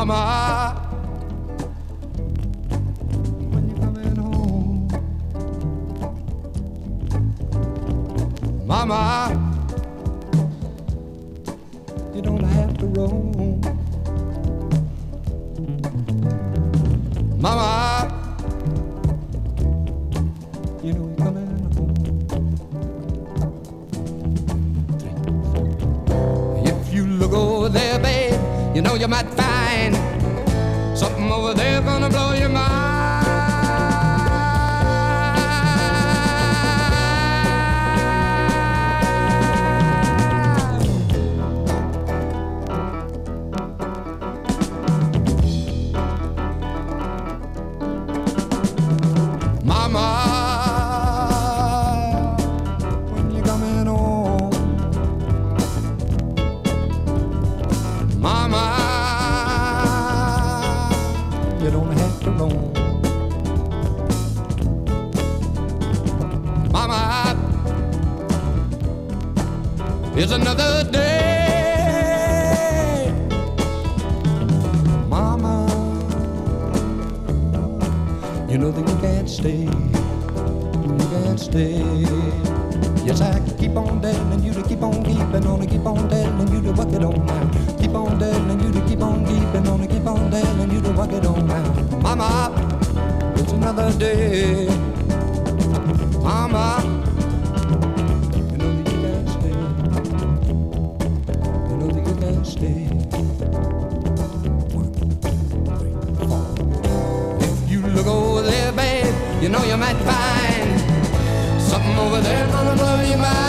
Mama, when you coming home? Mama, you don't have to roam. Mama, you know you're coming home. If you look over there, babe, you know you might find something over there gonna blow your mind. Mama, when you coming home? Mama, you don't have to roam. Mama, here's another day. Mama, you know that you can't stay. You can't stay. Yes, I can keep on telling you to keep on keeping on, to keep on telling you to work it on now. Keep on telling you to keep on keeping on, to keep on telling you to work it on now. Mama, it's another day. Mama, you know that you can't stay. You know that you can't stay. 1, 2, 3, 4. If you look over there, babe, you know you might find something over there gonna blow your mind.